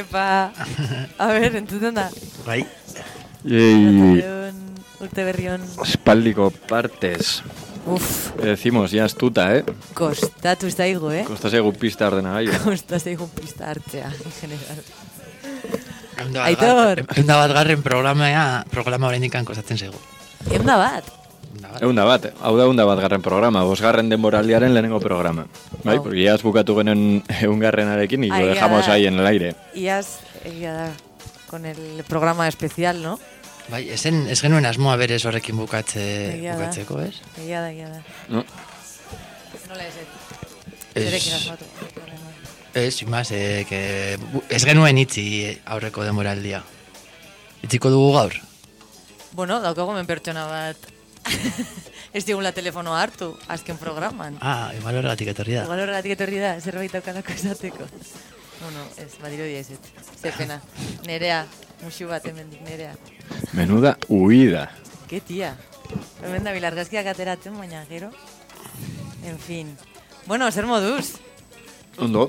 Epa, a ver, entzuten da. Bai. Urte berrion. Espaldiko partes. Uf. Decimos, ya astuta, Kostatu zaigu, Kosta zaigu pista ordenagailu. Kosta zaigu pista hartzea, en general. Aitor! Eunda bat garren programa horrein kostatzen zaigu. Eunda bat? Eunda bat, hau da eunda bat garren programa, 5. denboraldiaren lehenengo programa. Bai, porque iaz bukatu genen eungarrenarekin y lo dejamos ahí en el aire. Iaz, egia da, con el programa especial, ¿no? Bai, ez genuen asmoa berez horrekin bukatzeko, ez? Egia da. No. Nola Zerekin asmatu. Ez, imaz, ez genuen itzi aurreko demoraldia. Itziko dugu gaur? Bueno, daukago men pertsona bat. Ez digula telefono hartu, azken programan. Igual horregatik etorri da. Zerbait daukalako esateko. Bueno, ez, badirudi ez. Ze pena. Nerea, musu bat hemendik, Nerea. Menuda huida. Ke tia. Hemen da bilargazkiak ateratzen, baina gero. En fin. Bueno, zer moduz? Ondo.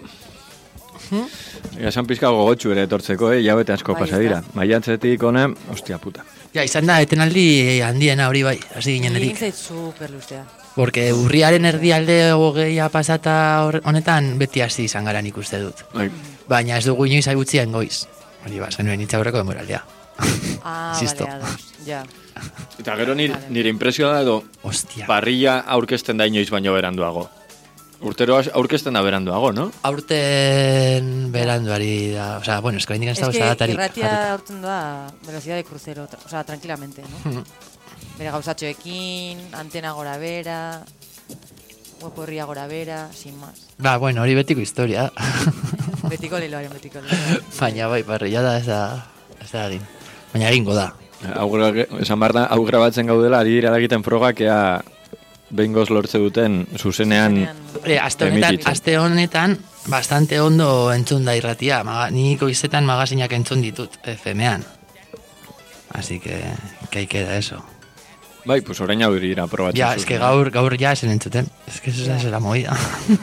Esan pizka gogotxu ere etortzeko, jabete asko pasa dira. Maiatzetik ona, ostia puta. Ja, izan da, etenaldi handiena hori bai, hasi ginen erik. Egin zait super luzea. Porque urriaren erdialde hogeia pasata honetan beti hasi izan gara nik uste dut. Baina ez dugu inoiz aigutzien goiz. Hori ba, zenuen itza horreko demoraldea. Bale, ados, ja. Eta gero nire impresioa da edo, parrilla aurkezten da inoiz baino beranduago. Urtero aurkezten da beranduago, no? Aurten beranduari da, o sea, bueno, esko indikan ez dago zadatarik. Irratia aurten da velocidad de crucero, o sea, tranquilamente, no? Bere gauzatxoekin, antena gora bera, web horria gora bera, sin más. Ba, bueno, hori betiko historia. Betiko liloaren. Baina bai, parrilla da ez da egin. Baina egingo da. Esan behar da, hau grabatzen gaudela, ari dira egiten frogak ea behingoz lortze duten zuzenean aste honetan bastante ondo entzun da irratia. Ni goizetan magazinak entzun ditut FM-an. Así que ahí queda eso. Bai, pues orain hau dira probatzen. Ja, es que gaur ya esen entzuten. Es que eso es la movida.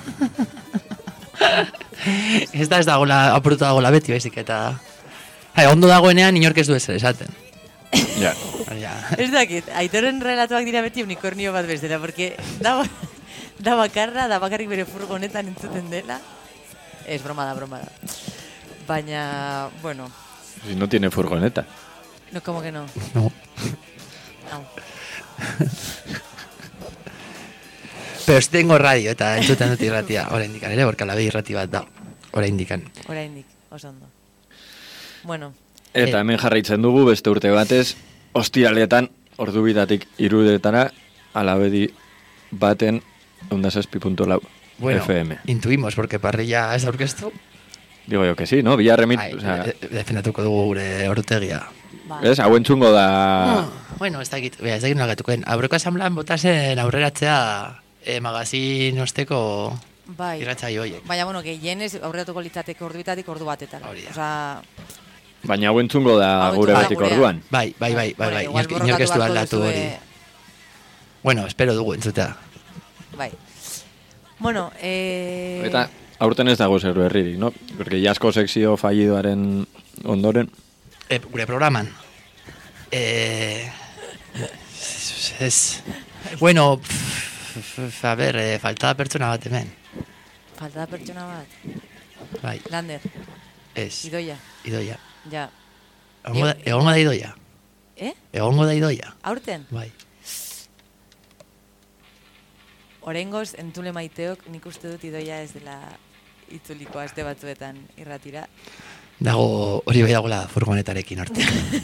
Ez dagoela, apurutu dagoela beti, baizik, eta... ondo dagoenean inork ez du ezer esaten. Ja. Ez dakit, Aitoren relatuak dira beti unikornio bat bezala, porque da bakarrik bere furgonetan entzuten dela. Ez, broma da. Baina, bueno... Si no tiene furgoneta. No, como que no? No. Pero ez tengo radio eta entzuten dut irratia, oraindikan ere, borka labe irrati bat da, oraindik, oso ondo. Bueno. Eta hemen jarraitzen dugu beste urte batez, ostiraletan, ordubitatik 3:00 alabedi baten 106.4 bueno, FM. Intuimos, porque parrilla ez aurkeztu. Digo yo que sí, ¿no? Villarremit, o sea... defendatuko dugu gure ortegia. Ez, hau entzungo da... Bueno, ez dakit nolagatukoen. Aurreko asamblean botazen aurreratzea magazin osteko irratzaio horiek. Baina, bueno, gehienez aurreratuko litzateke ordubitatik ordu batetan. Osea... Baina hau entzungo da gure batik orduan. Bai. Inork ez du aldatu hori. Bueno, espero dugu entzutea. Bai. Bueno, Eta aurten ez dago zer herririk, no? Porque jasko sekzio fallidoaren ondoren. Gure programan. Bueno, a ver, falta pertsona bat hemen. Falta pertsona bat? Bai. Lander? Ez. Idoia? Ja. Egongo da Idoia. Egongo da Idoia. Aurten? Bai. Oraingoz entzule maiteok nik uste dut Idoia ez dela itzuliko aste batzuetan irratira. Dago, hori bai dagoela furgonetarekin arte.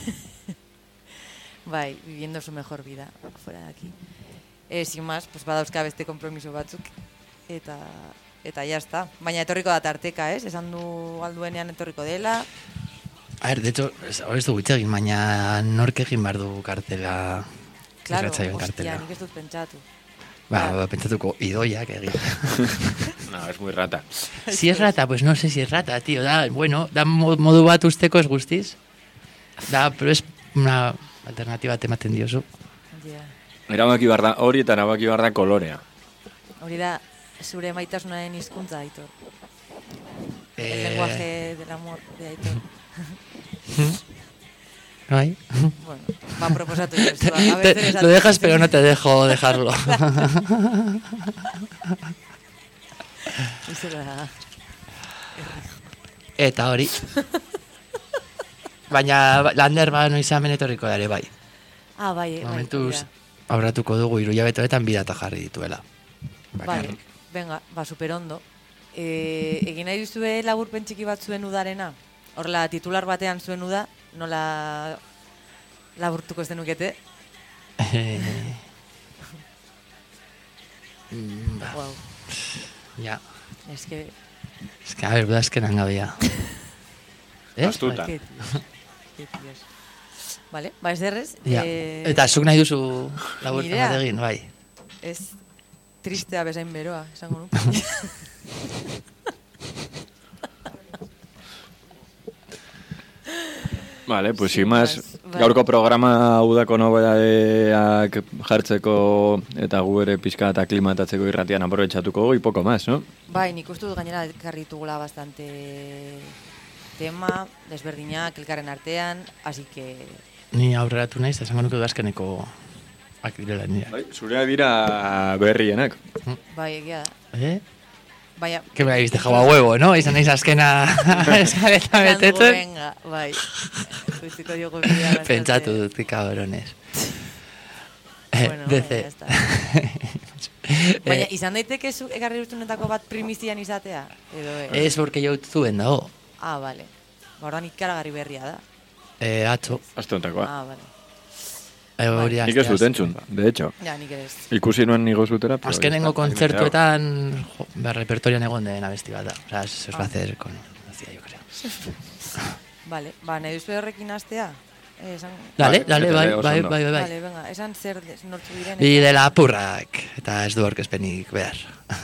Bai, viviendo su mejor vida fuera de aquí. Sin más, pues badauzka beste kompromiso batzuk eta ya está. Baina etorriko da tarteka, esan du alduenean etorriko dela. A ver, de hecho, hori ez dugu itxegin, baina nork egin behar du kartela. Claro, hostia, nik ez dut pentsatu. Pentsatuko Idoiak egin. No, es muy rata. Si es rata, pues no sé si es rata, tío. Da modu bat usteko ez guztiz. Pero es una alternativa tematen diozu. Erabaki behar da hori eta erabaki behar da kolorea. Hori da zure maitasunaren hizkuntza, Aitor. El lenguaje del amor de Aitor. Bai. Bueno, va proposatu jo. Lo dejas, pero no te dejo dejarlo. Eta hori. Baina Lander noizamen etorriko dare, bai. Bai. Momentuz, aurratuko dugu 3 hilabetoetan bidata jarri dituela. Vale, venga, superondo. Egin nahi duzue laburpen txiki bat zuen udarena? Horrela, titular batean zuen uda, nola laburtuko ez denukete? Wow. Ja. Es que, a ver, budazkenan gabea. Astuta. Vale, ez derrez. Ja. Eta zuk nahi duzu laburpen bat egin, bai. Ez tristea bezain beroa, esango nuke. Vale, pues sin más, gaurko programa udako nobedadeak jartzeko eta gu ere pixka eta aklimatatzeko irratian aprobetxatuko goi, poko más, no? Bai, nik uste dut gainera karritugula bastante tema, desberdinak, elkarren artean, así que... Ni aurreratu naiz, esango nuke udazkeneko akdirela nire. Bai, zurea dira berrienak. Bai, egia da. Vaya. Que me habéis dejado a huevo, ¿no? Izan naiz azkena eskaleta betetzen. Venga, bai. Justiko diogu bidea. Pentsatu dut, cabrones. Bueno, ya está. Baina, izan daiteke zu egarri urtunetako bat primizian izatea? Ez, porque jau zuen dago. Vale. Gaurdan ikaragarri berria da. Atzo. Astontako, vale. Nik ez dut entzun, de hecho. Ja, nik ez. Ikusi nuen nigo zutera. Azkenengo kontzertuetan repertorian egon den abesti bat da. O sea, se os va a hacer conocida, yo creo. Vale, nahi duzu horrekin astea? Dale, bai. Vale, venga, esan zer nortzu diren. Bide lapurrak, eta ez du orkezpenik behar.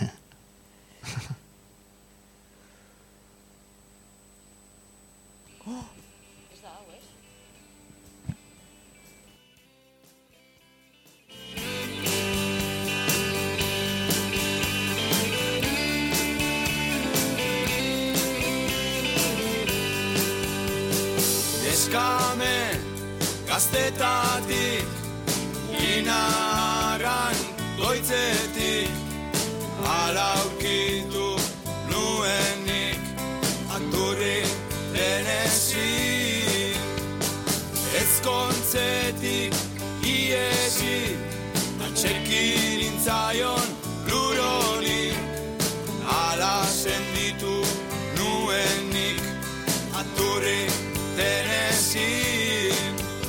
Eskamen gaztetatik Inaran goitzetik Hala aurkitu nuenik Aturri denezi Ezkontzetik iesi Atxekin intzaion luroni Hala senditu nuenik Aturri Tennessee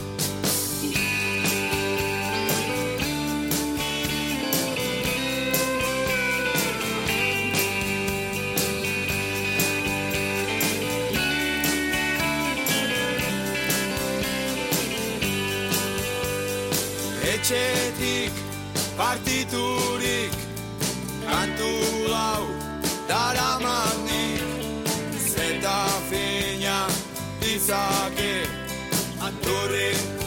Etxetik partiturik kantu hau daramanik zeta fina dizake aturri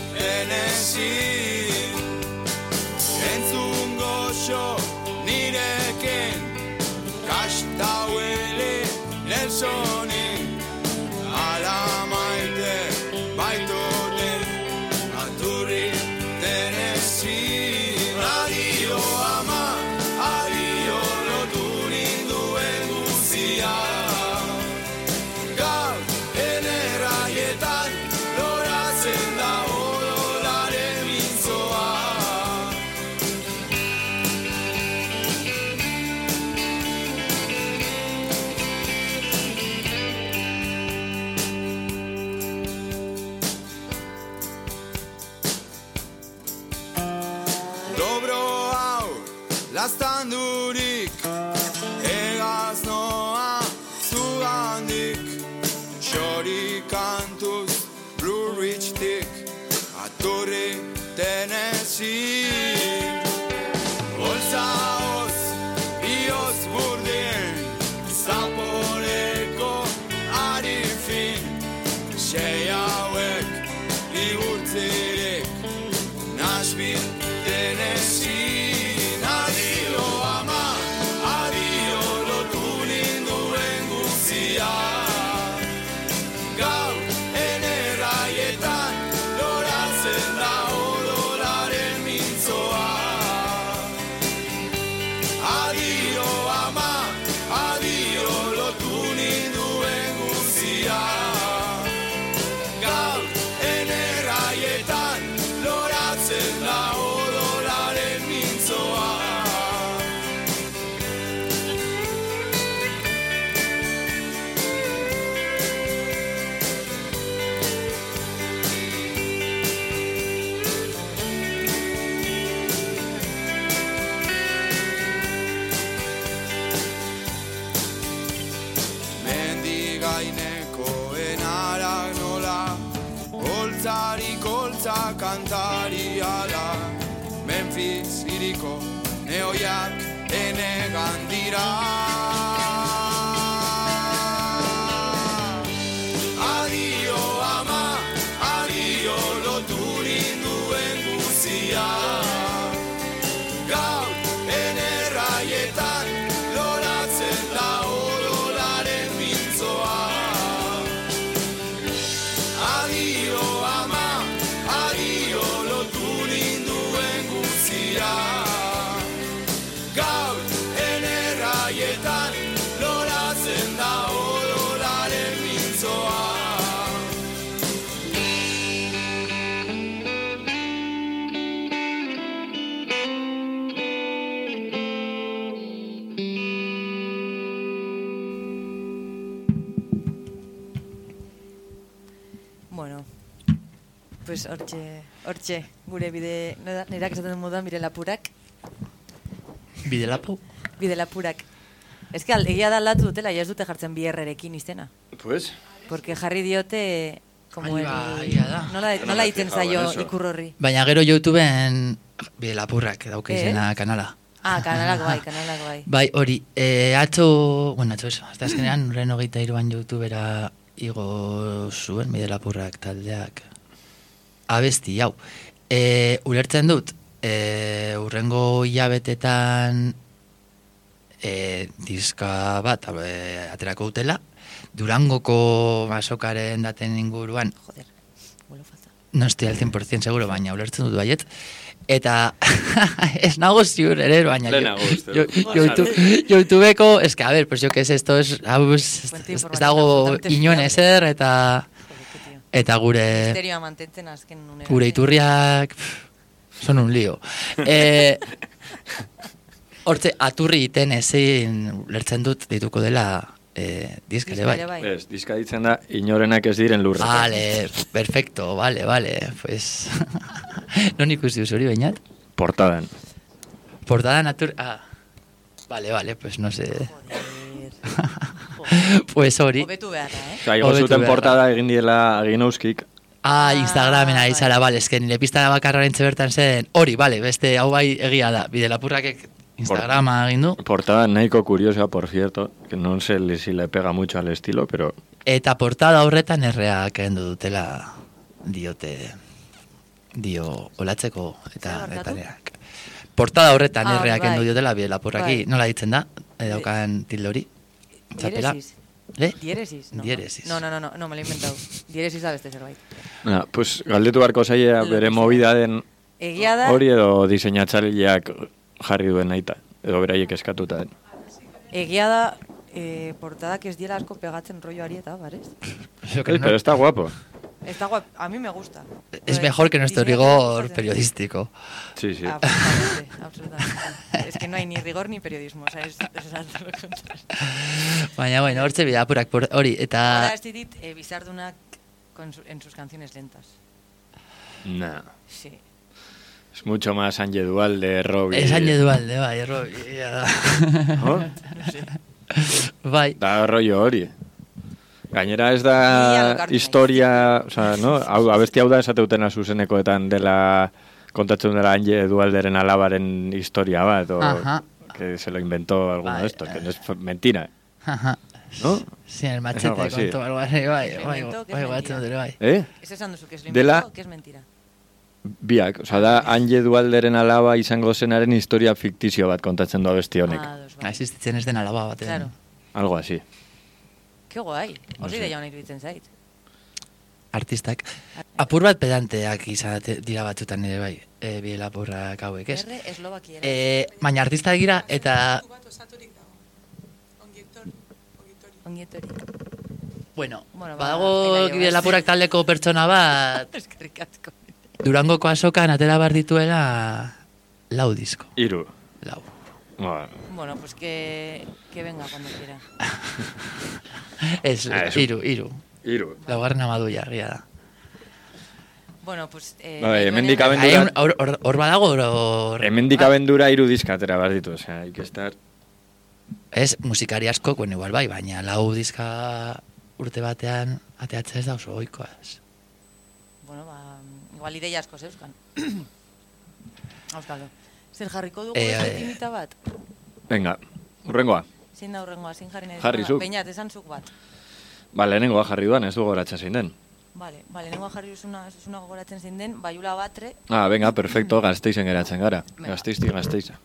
denezi entzun goxo nireken kasta huele Nelsoni ala maite baitote aturri denezi adio ama adio lotu ninduen guzia gaur enerraietan loratzen da odolaren mintzoa dobro hau lastandurik egaz noa zugandik Xori kantuz Blue Ridge-tik aturri Tennessee Bolsa hoz, bioz burdin Zaporeko arifin Sei hauek igurtzirik Nashville, Tennessee Adio ama, adio lotu ninduen guzia kantari ala, Memphis iriko neoiak enegan dira. Adio ama, adio loturin duen guzia, gaur enerraietan loratzen da odolaren mintzoa. Adio ama, adio loturin duen guzia, gaur enerraietan loratzen da odolaren mintzoa. Bueno, pues hortxe, gure bide, nirak esaten moduan bide lapurak. Bide lapu? Bide lapurak. Ez que egia da aldatu dutela, ja ez dute jartzen BR-rekin izena. Pues... Porque jarri diote... Como Egia da. Nola egiten zaio eso. ikur horri. Baina gero YouTubeen bide lapurrak dauka izena kanala. Ah, kanalako bai. Bai, hori, atzo eso, hasta azkenean, urren 23an YouTubera igo zuen bide lapurrak taldeak abesti, hau. Ulertzen dut, urrengo hilabetetan diska bat aterako dutela, Durangoko masokaren daten inguruan, Joder, vuelo falta. no estoy al 100% seguro, baina ulertzen dut baiet. Eta ez nago ziur ere, baina YouTubeko, es que a ver, pues yo que sé, esto es ez dago inon ezer, eta gure Misterioa mantentzen azken unera. gure iturriak son un lío. Hortze, aturri iten ezin ulertzen dut dituko dela diskele bai. Ez, diska ditzen da, inorenak ez diren lurretan. Vale, perfecto, vale, pues... non ikusi duz hori bainat? Portadan. Portadan vale, pues no sé. Joder. Pues hori. Hobetu beharra, Osa, igo Hobetu zuten behar da. portada egin diela Aginauskik. Instagramen bai. aizala, vale, esken nire piztara bakarraren bertan zen, hori, vale, beste hau bai egia da, bide lapurrakek Instagrama egin du. Portada nahiko curiosa, por cierto, que no sé si le pega mucho al estilo, pero... Eta portada horretan erreak kendu dutela dio olatzeko eta Zer etareak. Portada horretan erreak bai. kendu diotela bide lapurraki, Bai. nola ditzen da, daukan tilde hori. Txapela. Diéresis. No. Diéresis. No, me lo he inventado. Diéresis da beste zerbait. Pues galdetu barko zaila bere movida den Egia da, hori edo diseinatzaileak jarri duen naita, edo beraiek eskatuta den. egia da, portadak ez diela asko pegatzen rolloari eta, barez? Pero está guapo. Está guap, a mí me gusta. Es mejor que nuestro rigor periodístico. Sí, sí. Absolutamente. Es que no hay ni rigor ni periodismo, o sea, es algo lo contrario. Baina, bueno, hortze bide apurak hori, eta... Ahora ez dit Bizardunak en sus canciones lentas. Nah. Sí. Es mucho más Anje Dualde, Robbie... Es Anje Dualde, bai, Robbie, ya da. ¿No? No sé. Bai. Da rollo hori. Gainera ez da historia, o sea, no? Abesti hau da esateutena zuzenekoetan dela, kontatzen dela Anje Dualderen alabaren historia bat, o que se lo inventó alguno de estos, que no es mentira. Ajá. ¿No? Sí, el machete contó algo así, bai, batzen dure, bai. Ez esan duzu, que es lo inventó, que es mentira. Biak, o sea, da Anje Dualderen alaba izango zenaren historia fiktizio bat kontatzen du abesti honek. Existitzen ez den alaba baten. Claro. Algo así. Qué guai. Osi da jauna iruditzen zait. Artistak. Apur bat pedanteak izan dira batzutan ere bai, bide lapurrak hauek, ez? Erre eslovakiera. Baina artistak dira eta... Ongietori. Bueno, badago bide lapurrak taldeko pertsona bat... Eskerrik asko. Durangoko azokan atera bar dituela 4 disko. 3. 4. Bueno, pues que venga cuando quiera. Ez, 3. 3. Laugarren amaduia, egia da. Bueno, pues... hemendik abendura... Hor badago... Hemendik abendura 3 diska atera bar ditu, osea, hay que estar... Ez, musikari asko, bueno, igual bai, baina 4 diska urte batean ateatzea ez da oso oikoa, ez. Bueno, igual ideia asko zeuzkan. Auskalo. Zer jarriko dugu timita bat? Venga, urrengoa. Zein da urrengoa, zein jarri nahi? Jarri zuk. Peinat, esan zuk bat. Ba, lehenengoa jarri duan, ez du gogoratzen zein den. Vale, lehenengoa jarri duzuna gogoratzen zein den, Baiula Batre. Ah, venga, perfecto, Gasteizen geratzen gara. Gasteiztik Gasteiza.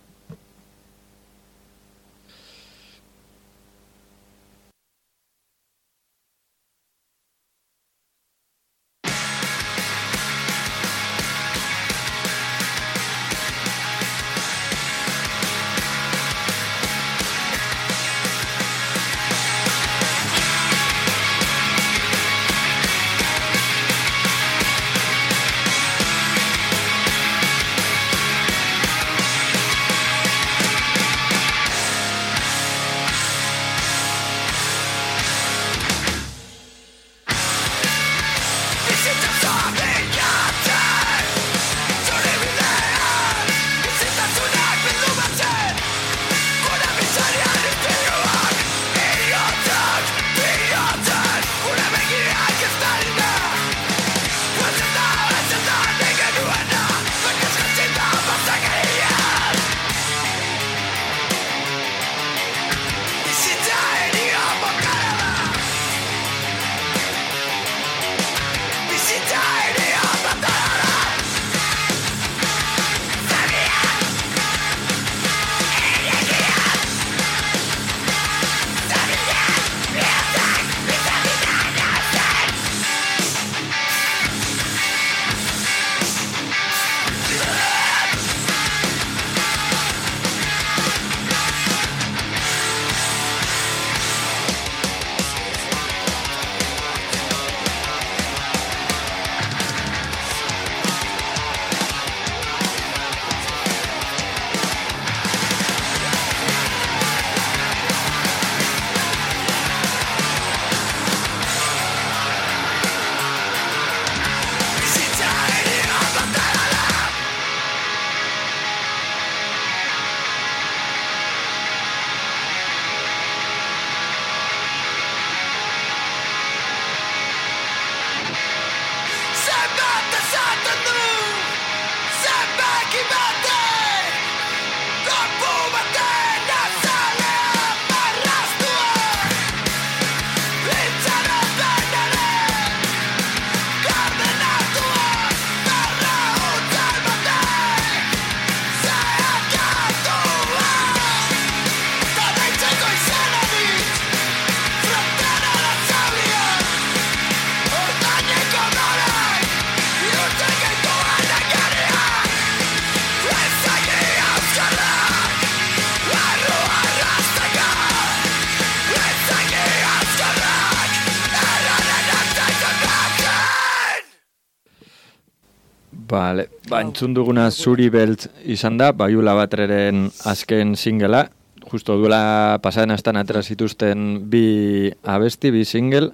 Vale, entzun duguna Zuri Beltz izan da, Baiula Batreren azken singela, justo duela pasaden astan atera zituzten bi abesti, bi single,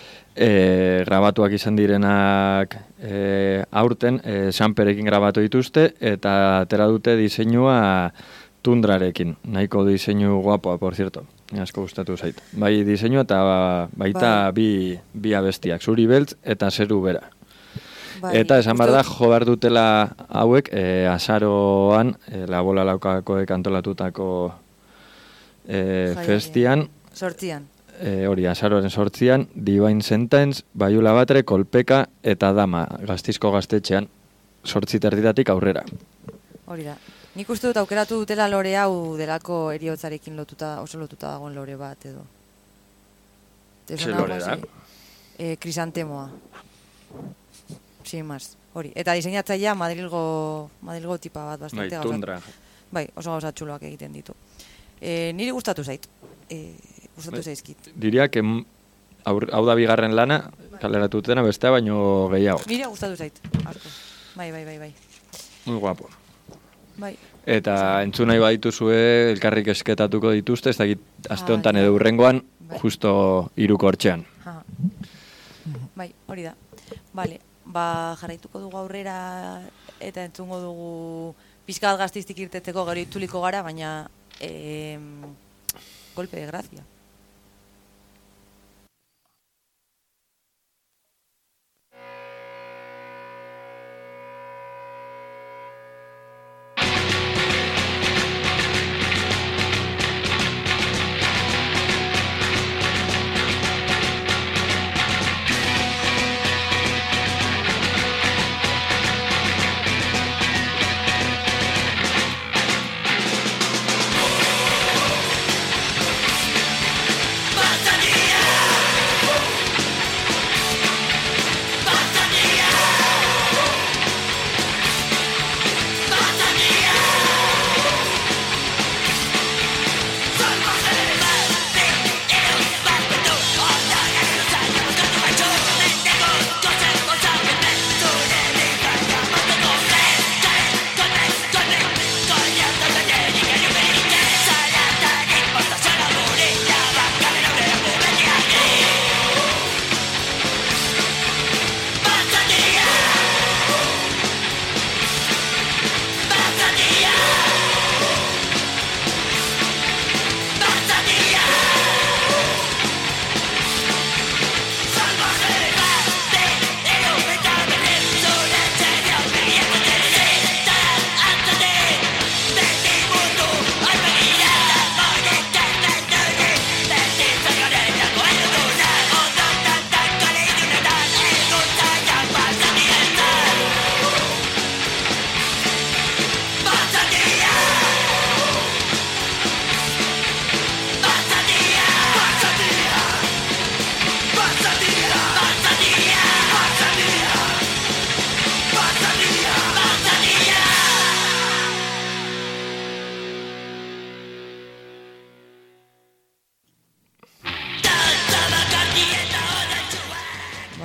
grabatuak izan direnak aurten, Samperekin grabatu dituzte, eta atera dute diseinua Tundrarekin, nahiko diseinu guapoa, por cierto, asko gustatu zait. Bai diseinua eta baita bi abestiak, Zuri Beltz eta Zeru Bera. Eta esan behar da, jo behar dutela hauek, azaroan, La Bola Laukakoek antolatutako festian. Sortzian. Hori, azaroaren 8an, Divine Sentence, Baiula Batre, Kolpeka eta Dama, Gasteizko gaztetxean, 8:30 aurrera. Hori da. Nik uste dut aukeratu dutela lore hau delako eriotzarekin oso lotuta dagoen lore bat, edo. Ze lore da? Krisantemoa. Sin más, hori. Eta diseinatzailea Madrilgo tipa bat bastante gauzat. Tundra. Bai, oso gauza txuloak egiten ditu. Niri gustatu zait. Gustatu zaizkit. Diria que hau da bigarren lana, kaleratu dutena bestea baino gehiago. Niri gustatu zait, asko. Bai. Muy guapo. Bai. Eta entzun nahi badituzue elkarrik esketatuko dituzte, ez dakit aste honetan edo hurrengoan, justo 3 hortzean. Bai, hori da. Vale. Jarraituko dugu aurrera eta entzungo dugu pizkat Gasteiztik irtetzeko gero itzuliko gara, baina golpe de gracia.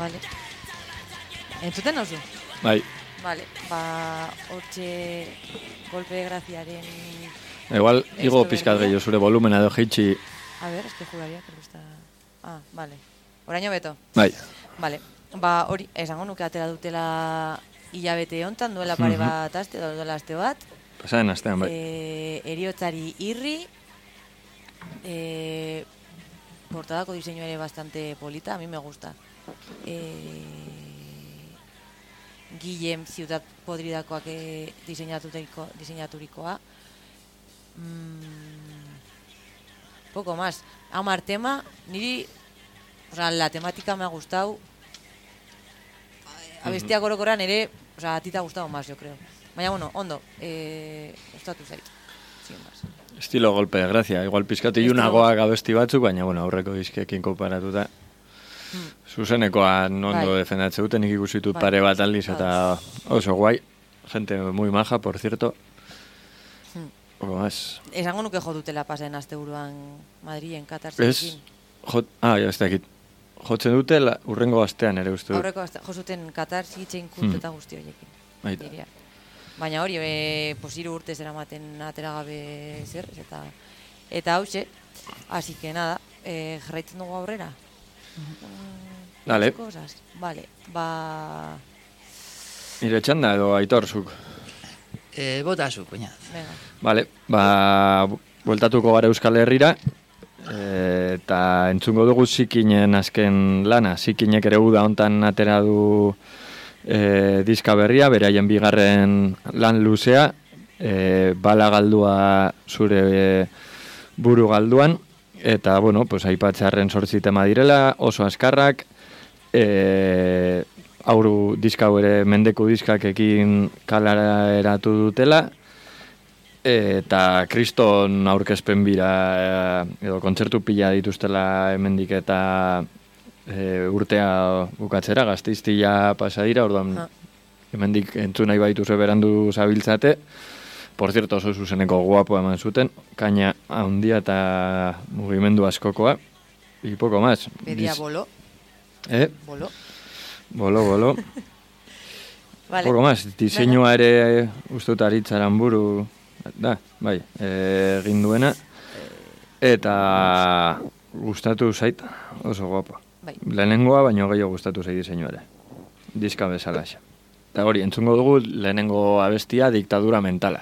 Vale. Entzuten nauzu? Bai. Vale, hortxe golpe de graziaren... Igual, igo pizkat gehiago zure volumena edo jeitsi. A ver, es que juraría que lo está... Ah, vale. Oraino beto. Bai. Vale. Hori, esango nuke atera dutela hilabete hontan, duela pare bat aste, duela aste bat. Pasaren astean, bai. Heriotzari irri. Portadako diseño ere bastante polita, a mí me gusta. Guillem Ciudad Podridakoak diseinaturikoa. Poco más. Amar tema, niri, o sea, la temática me ha gustado. Abestiak orokorran ere, o sea, a ti te ha gustado más, yo creo. Baina, bueno, ondo, gustatu zait. Sin más. Estilo golpe de gracia, igual pizkatu ilunagoak abesti batzuk, baina, bueno, aurreko diskekin konparatuta. Zuzenekoa ondo defendatze duten, nik ikusitut pare bat aldiz, eta oso guai. Gente muy maja, por cierto. Poco más. Esango nuke jo dutela pasen asteburuan Madrilen Katarsikin. Ez dakit. Jotzen dute urrengo astean ere uste dut. Aurreko astean, jo zuten Katarsi itxein kult eta guzti horiekin. Baina hori, 3 urte zeramaten atera gabe zer, eta hauxe, así que nada, jarraitzen dugu aurrera. Dale. Vale, Nire txanda edo Aitorzuk? Bota zuk, baina. Vale, bueltatuko gara Euskal Herrira, eta entzungo dugu Zikinen azken lana. Zikinek ere uda hontan atera du diska berria, beraien bigarren lan luzea, bala galdua zure buru galduan, eta, bueno, pues, aipatzearren 8 tema direla, oso askarrak, aurru diska ere mendeku diskakekin kalara eratu dutela, eta kriston aurkezpen bira edo kontzertu pila dituztela hemendik eta urtea bukatzera, Gasteiztila pasa dira, orduan hemendik entzun nahi baitu berandu zabiltzate. Por cierto, oso zuzeneko guapo eman zuten, kaina handia eta mugimendu askokoa. Y poco más. Pedía bolo. Bolo. Bolo. Vale. Poco más. Diseinua ere ustut Aritzaren buru da, bai, egin duena. Eta gustatu zait, oso guapo. Bai. Lehenengoa, baino gehiago gustatu zait diseinua ere. Diska bezalaxa. Eta hori, entzungo dugu lehenengo abestia, Diktadura mentala.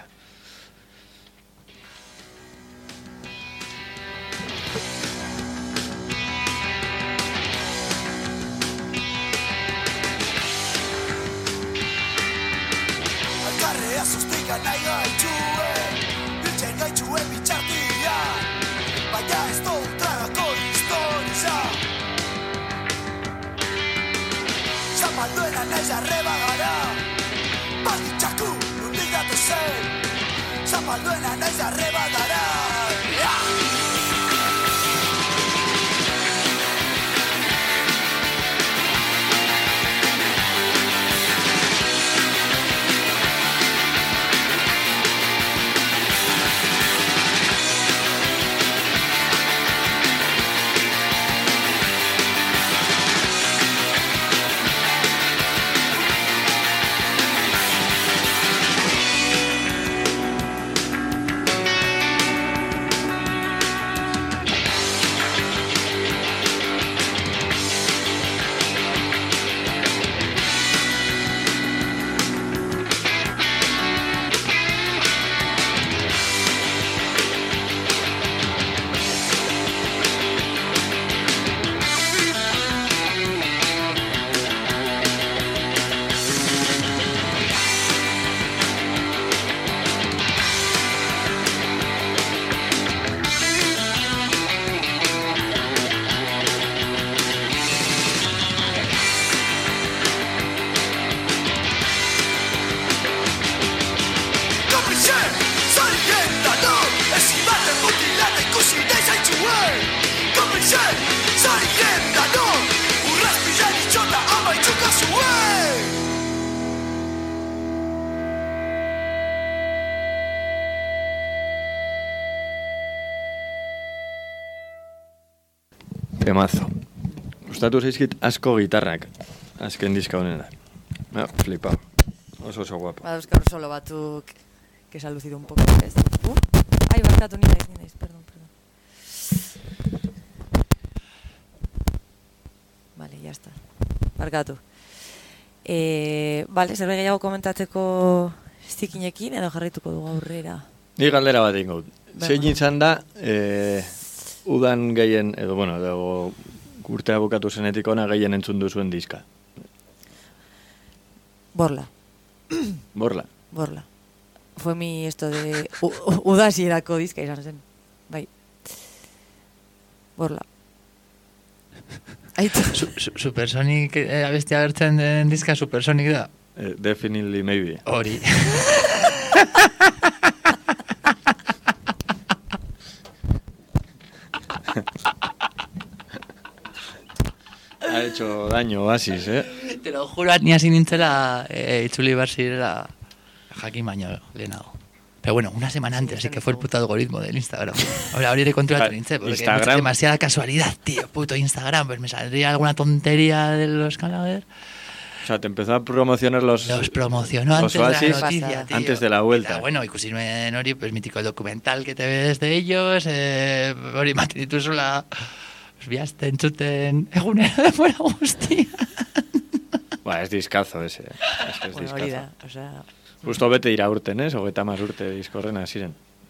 Zapalduena naiz arrebadara. Temazo. Gustatu zaizkit asko gitarrak. azken diska honena. Flipao. Oso guapo. Badauzka hor solo batuk que se ha lucido un poco, ¿ves? Ai, barkatu, ni naiz, perdón. Vale, ya está. Barkatu. Vale, zerbait gehiago komentatzeko zikinekin, edo jarraituko dugu aurrera. Ni galdera bat ingo. Zein izan da, udan gehien, edo urtea bukatu zenetik ona gehien entzun duzuen diska? Borla. Fue mi esto de udasierako diska izan zen. Bai. Borla. Supersonic abestia agertzen den diska Supersonic da? Definitely maybe. Hori. Ha hecho daño Oasis, Te lo juro, ni hasi nintzela itzuli barzirela jakin baino lehenago. Pero bueno, una semana antes, así que fue el puto algoritmo del Instagram. Ahora abriré controlatu nintzen, porque es demasiada casualidad, tío, puto Instagram. Pues me saldría alguna tontería de los Gallagher. O sea, te empezó a promocionar los promocionó antes Oasis, de la noticia, tío. Antes de la vuelta. Eta, bueno, ikusirme hori, pues mítico el documental que te ves de ellos, hori maten dituzula, biazte entzuten egunero de fuera guztia. Bueno, es discazo ese. Es que es discazo. Hori da, o sea... Justo bete ira urten, ez? 30 urte diskorren hasiren.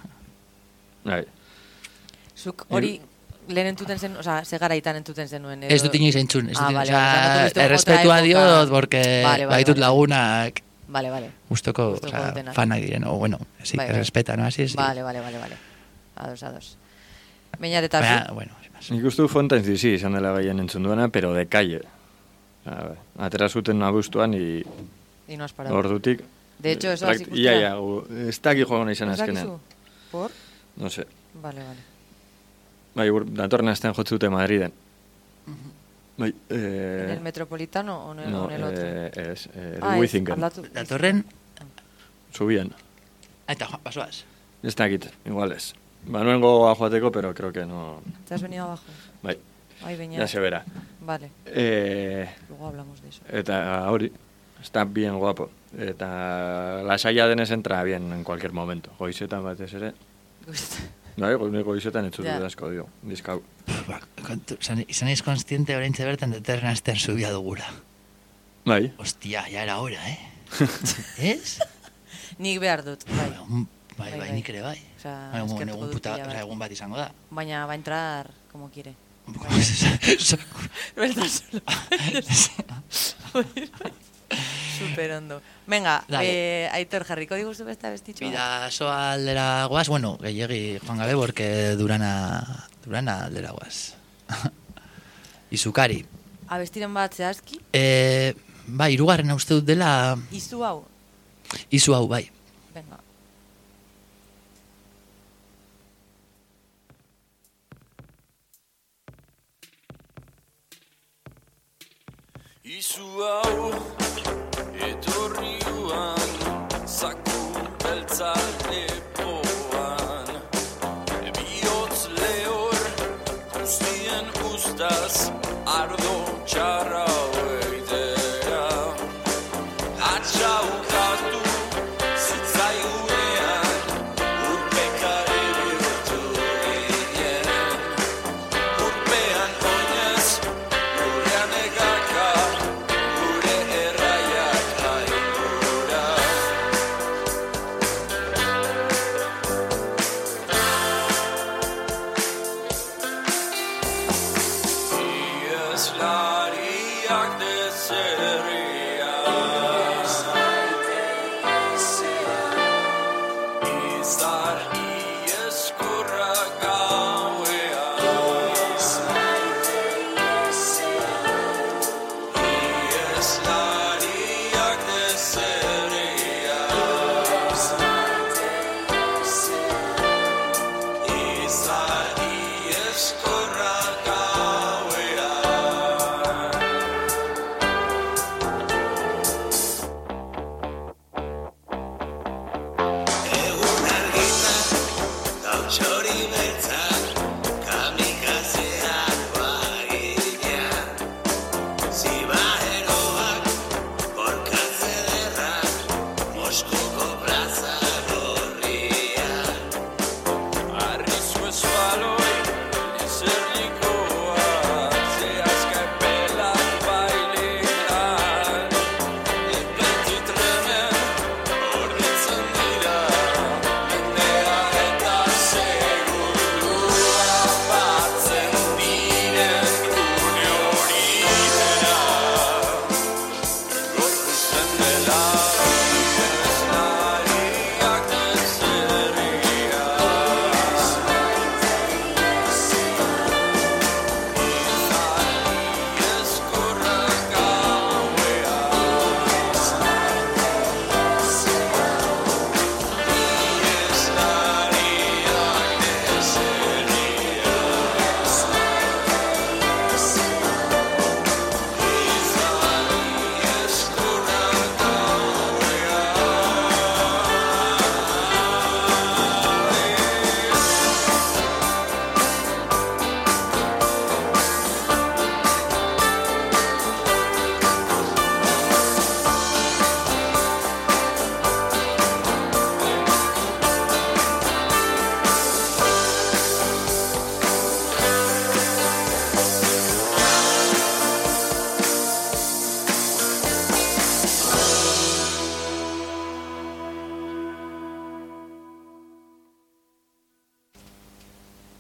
Bai. Zuk hori lehen entuten zen, oza, segaraitan entuten zenuen. Ez dut inoiz entzun. Vale, errespetua diot, porque baitut lagunak... Vale. Gustoko, fanak diren, o bueno, sí, que respeta, ¿no? Así. Vale. Ados. Beñat eta zu? Bueno, nik uste du Fontaine's DC izan dela gehien entzun duena, pero de calle. Atera zuten abuztuan, y no has parado. Ordutik. De hecho, eso has ikustera. Ia, ez daki joan izan azkenean. Por? No sé. Vale. Bai, datorren astean jotzute Madriden. Bai, ¿En el Metropolitano o en el otro? Es Wizzingen. Datorren? Zubian. Eta, basoaz. Ez dakit, igual ez. Nuen gogoa joateko, pero creo que no... ¿Te has venido abajo? Bai. Ay, Beñat. Ya se verá. Vale. Luego hablamos de eso. Eta hori, está bien guapo. Eta lasaia denez entra bien en cualquier momento. Goizetan batez ere. Bai, goizetan etxutu asko dio, diskau. Izan eiz konstiente oraintxe bertan deterren astean subia dugura. Bai. Hostia, ya era hora, ¿Ez? Nik behar dut, bai. Bai, nik ere bai. Egun bat izango da. Baina va a entrar como quiere. ¿Verdad? Super ondo. Venga, Aitor, jarriko diguzu besta bestitxoa? Bidazo aldera guaz, bueno, gehiagi joan gabe, porque Durana aldera guaz. Izukari. Abestiren bat zehazki? Bai, hirugarren uste dut dela... Izu hau? Izu hau, bai. Venga. Izu hau etorri uan zaku beltza lepoan bihotz lehor guztien ustaz ardo txarra oeitea atxaukatu zitzaigunean urpekare bihurtu ginen urpean oinez gurean egaka gure erraiak hainura Ieslaria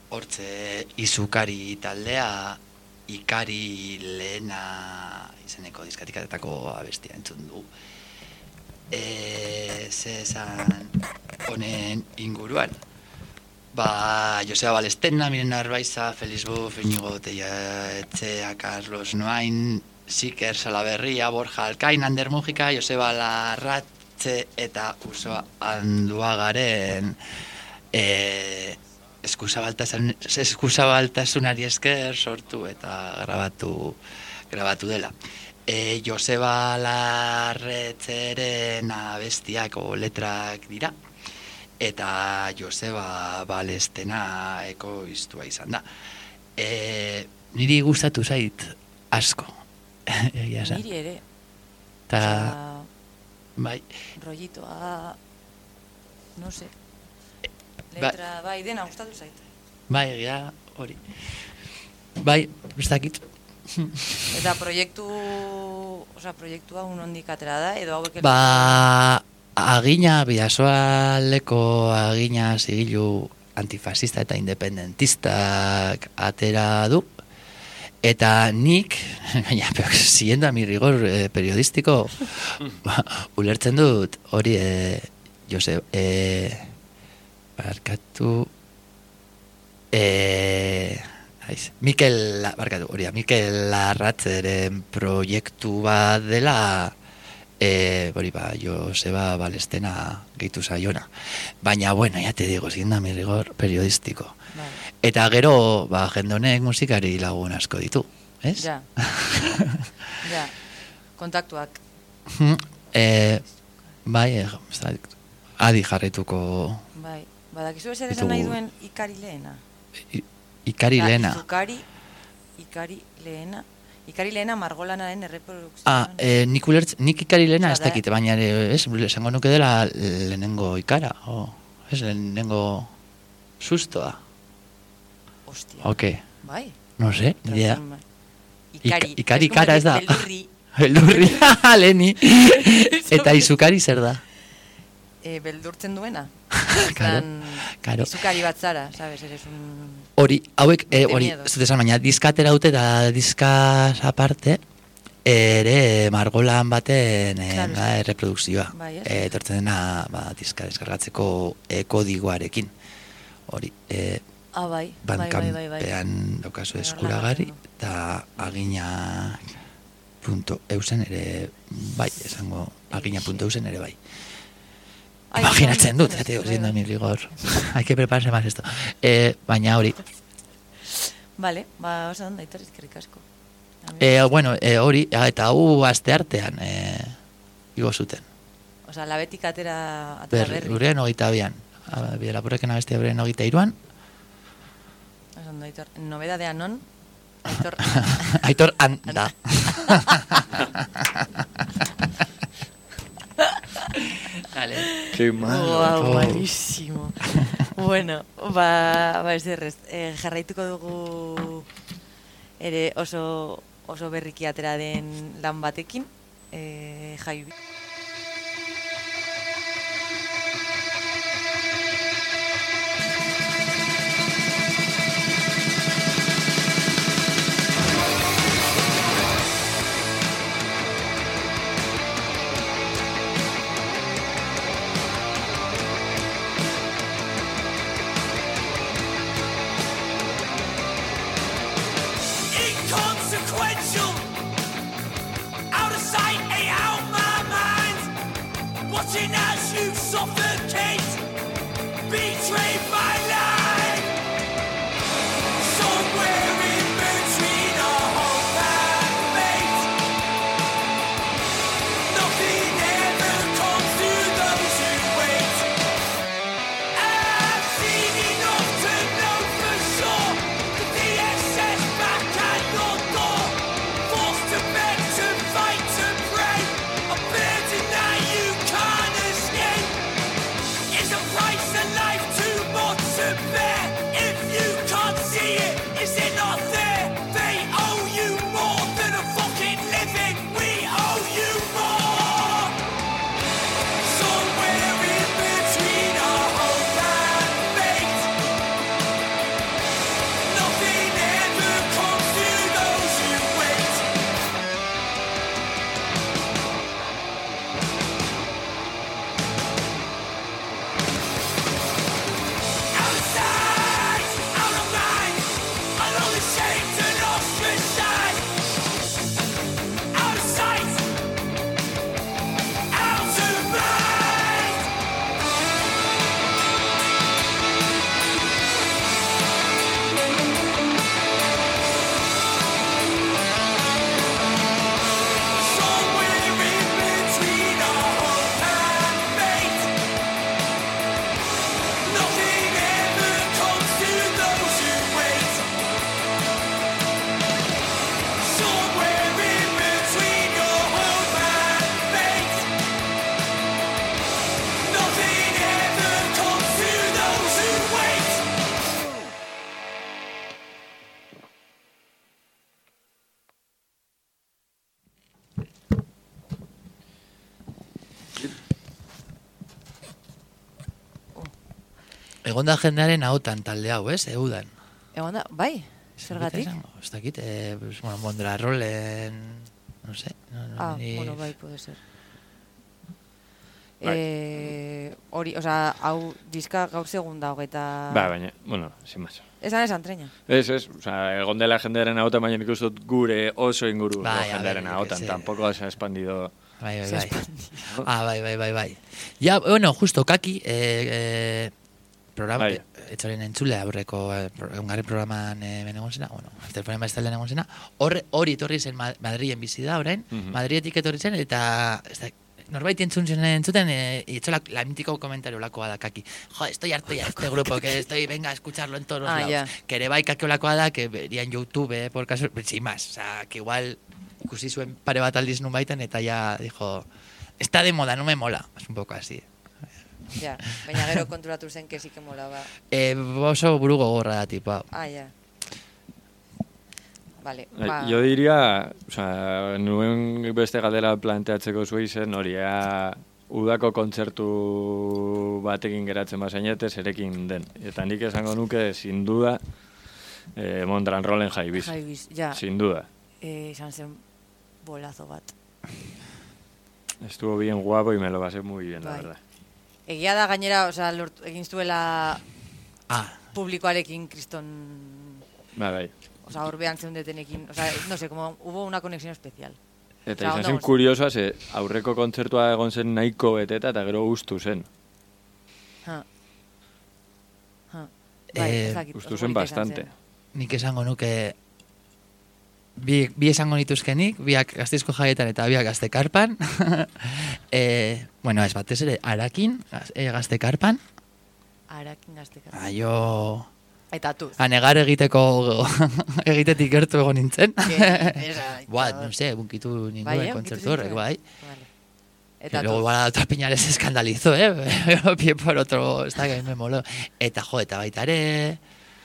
hortze izukari taldea, Ikari Lehena izeneko diskatikatetako abestia entzun du. Ze esan honen inguruan. Joseba Balestena, Miren Arbaiza, Feliz Buf, Iñigo Etxea, Carlos Noain, Siker Salaberria, Borja Alkain, Ander Mujika, Joseba Larratze eta Uso Anduagaren eskuzabaltasunari esker sortu eta grabatu dela. Joseba Larretzeren abestiako letrak dira, eta Joseba Balestena ekoiztua izan da. Niri gustatu zait asko. Niri ere. Ta bai. Rollitoa, no sé. Letra, bai, dena gustatu zait. Bai, egia hori. Bai, ez dakit. Eta proiektua unondik atera da, edo hauek... Agina, Bidasoaldeko agina zigilu antifascista eta independentistak atera du. Eta nik, baina, siguiendo a mi rigor periodístico, ulertzen dut hori, Josep, barkatu, Mikel Larratzeren proiektu bat dela, Joseba Balestena gehitu zaiona. Baina, bueno, ya te digo, siguiendo a mi rigor periodístico. Vale. Eta gero, jendonek musikari lagun asko ditu, ez? Ja. Ja. Kontaktuak. Bai, adi jarrituko... Bai. Badakizu ez esan nahi duen Ikari Lehena. Ikari Lehena. Ikari Lehena. Ikari Lehena Margolanaren erreprodukzioan. Nik Ikari Lehena ez dakit, baina esango nuke dela lehenengo ikara, ez lehenengo sustoa. Hostia. Ok. Bai. No sé, idea. Ikari ikara ez da. Beldurri. Beldurri, leheni. Eta izukari zer da? Beldurtzen duena. Claro. Izukari bat zara, sabes, eres un... Hori, hauek, hori, zutesan baina, diskatera dute eta diskaz aparte, ere margolan baten erreprodukzioa. Etortzen dena, diska deskargatzeko kodigoarekin. Hori, Bandcampean daukazu eskuragarri, eta agina.eusen ere bai, esango, agina.eusen ere bai. Imaginatzen dut, siendo mi rigor. Hay que prepararse más esto. Baina hori. Vale, oso ondo, Aitor, eskerrik asko. Bueno, hori, eta hau aste artean igo zuten. Osa, labetik atera berri. Urrean 22an. Lapurreken abestia urrean 23an. Oso ondo, Aitor. Nobedadea non? Aitor anda. Dale. Qué malo. Wow, malísimo. Bueno, ez derrez. Jarraituko dugu ere oso berriki atera den lan batekin. Jaibi. Inconsequential, out of sight, out my mind. Watching as you suffocate, betrayed my life. Somewhere in between our hope and fate, nothing ever comes to those who wait. I've seen enough to know for sure that the SS back at your door, forced to beg, to fight, to pray, a burden that you can't escape. Egonda jendearen ahotan talde hau, ez? Eudan. Egonda, bai, zergatik? Ez dakit, bueno, Mondrarolen, no sé. Bueno, bai, puede ser. Bai. Hau diska gaur segunda eta... Baina, bueno, sin más. Esan treña. Ez, egon dela jendearen ahotan, baina nik uste dut gure oso inguru jendearen ahotan, tampoco se ha expandido... Bai. Bai. Ja, bueno, justo, Kaki, programa, etxoren entzule, aurreko, egungarren programan egon zena, bueno, telefonema ez talen egon zena, hori etorri zen Madrien bizi da, orain, Madrietik etorri zen, eta norbait entzuten, hecho la mítico comentario olakoa da Kaki. Jo, estoy harto ya este grupo, que venga a escucharlo en todos los lados. Yeah. Que ere bai Kaki olakoa da, que vería en YouTube, por caso, sin más. O sea, que igual ikusi zuen pare bat aldiz nun baitan, eta ya dijo, está de moda, no me mola. Es un poco así. Ja, baina gero konturatu zen que sí que molaba. Oso buru gogorra da, tipo. Ja. Vale, Yo diría, nuen beste galdera planteatzeko zuei zen, hori, udako kontzertu batekin geratzen bazainete, zerekin den. Eta nik esango nuke, sin duda, Mondrarolen Jaibiz. Ja. Sin duda. Izan zen bolazo bat. Estuvo bien guapo y me lo pasé muy bien, la verdad. Egia da gainera, egin zuela publikoarekin kriston... Bai. Horbean zeundetenekin, no sé, como hubo una conexión especial. Eta izan zen kuriosa, aurreko kontzertua egon zen nahiko beteta, eta gero ustu zen. Ustu zen bastante. Nik esango nuke, bi esango nituzkenik, biak Gasteizko jaietan eta biak Gaztekarpan. Bueno, ez batez ere, Arakin, Gaztekarpan. Arakin, Gaztekarpan. Jo... Eta tu. Anegar egitetik gertu egon nintzen. No sé, bunkitu ninguen kontzertu horrek, bai. Eta luego igual a otra piña les escandalizó, pie por otro, está que me moló. Eta baita ere,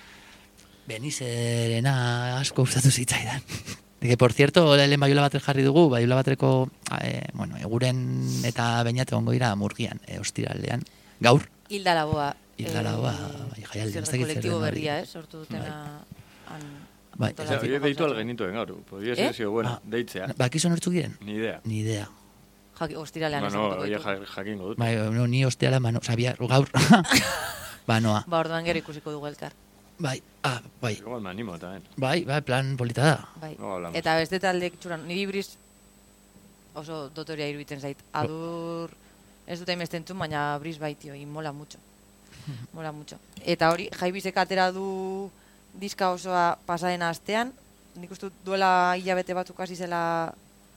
Benizerena asko gustatu zitzaidan. Que, por cierto, lehen Baiola Bater jarri dugu, Baiola Batereko, eguren eta beñat egongo dira Murgian, ostiraldean. Gaur. Hilda Laboa. Jaialdean, ez dakit zer den hori. Berria, sortu dutena... Bai. Deitu algenituen gaur, podría ser sido bueno, deitzea. Bakizu nortzuk diren? Ni idea. Ostiralean ez dut. Jakingo dut. Ni ostiralean, gaur. Noa. Orduan gero ikusiko dugu elkar. Bai. Igual me animo, también. Bai, plan polita da. Bai. Eta beste talde txuran, niri Briz oso dotoria iruditzen zait. Adur... Ez dut hainbestentzun, baina Briz bai, tio, mola mucho. Mola mucho. Eta hori, Jaibizek atera du diska osoa pasaden astean. Nik uste duela hilabete batzuk hasi zela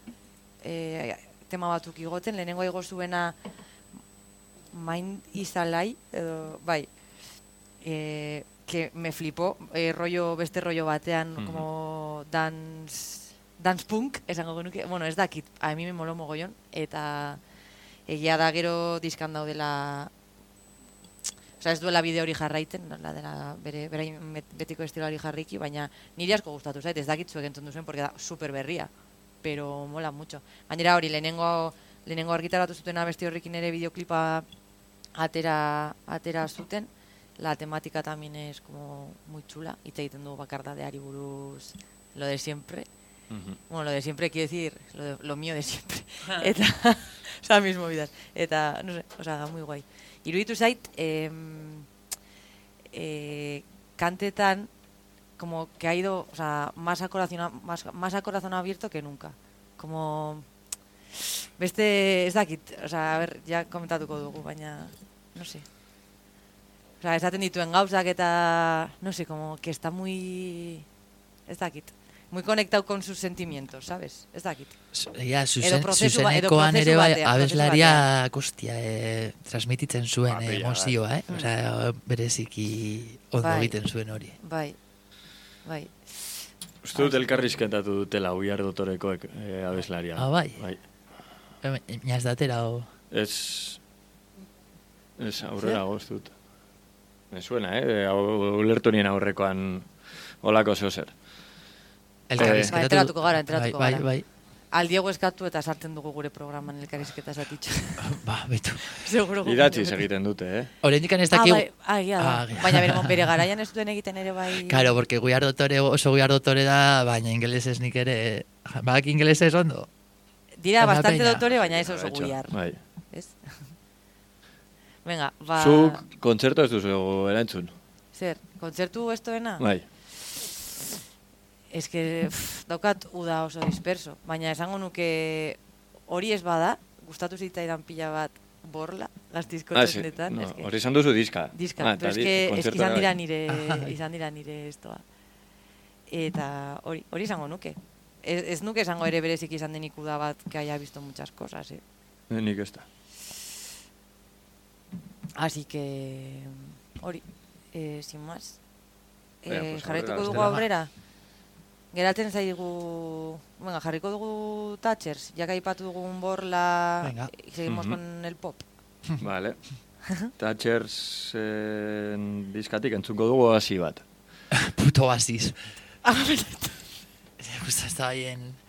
tema batzuk igoten. Lehenengo igo zuena Mind is a Lie, edo, bai. Que me flipó. Beste rollo batean, como dance punk, esango genuke. Bueno, ez dakit, a mi me moló mogollon. Eta egia da gero diskan daudela... Ez duela bide hori jarraiten, bere betiko estiloari jarriki, baina niri asko gustatu zait, ez dakit zuek entzun duzuen, porque da super berria, pero mola mucho. Gainera hori, lehenengo argitaratu zuten abesti horrekin ere bideoklipa atera zuten, la temática también es como muy chula, hitz egiten du bakardadeari buruz lo de siempre. Bueno, lo de siempre quiere decir lo mío de siempre. Eta, o sea, mis movidas. Eta, no sé, o sea, muy guay. Iruditu zait, kantetan, como que ha ido, o sea, más a corazón abierto que nunca. Como, beste, ez dakit, o sea, a ver, ya komentatuko dugu, baina, no sé. O sea, esaten dituen gauzak eta, no sé, como que está muy, ez dakit. Muy conectado con sus sentimientos, ¿sabes? Ez dakit. Zuzenekoan ere bai, abeslaria kostia transmititzen zuen emozioa, Osea, bereziki ondo egiten zuen hori. Bai. Uste dut elkarrizketatu dutela Uiar Dotorekoek abeslaria. Bai? Inaz datera, o? Ez aurrera goztut. Me suena, ulertu nien aurrekoan olako zeo zer. Enteratuko gara. Bai. Aldiego eskatu eta sartzen dugu gure programan elkarrizketa zatitxo. Betu. Seguro. Idatziz egiten dute, Horrendik ez dakigu... Baina bere garaian ez duen egiten ere bai... Claro, porque oso guiar dotore da, baina ingelesez nik ere... Bak ingelesez ondo? Dira bastante dotore, baina ez oso guiar. Bai. Ez? Venga, ba... Zuk kontzertu ez duzu erantzun? Zer, kontzertu estoena? Bai. Ez que daukat uda oso disperso, baina esango nuke hori ez bada, gustatu zitzaidan pila bat borla, gaztizko txosnetan. Hori izan duzu diska. Diska, pero es que izan dira nire estoa. Eta hori izango nuke. Ez nuke esango ere berezik izan denik uda bat que haya visto muchas cosas, Nik ez da. Así que hori, sin más. Jarraituko dugu aurrera? Geratzen zaigu... Venga, jarriko dugu Thatchers, ya que aipatu dugun borla... Venga. Seguimos con el pop. Vale. Thatchers diskatik entzunko dugu hasi bat. Puto Oasis. Justo estaba ahí en...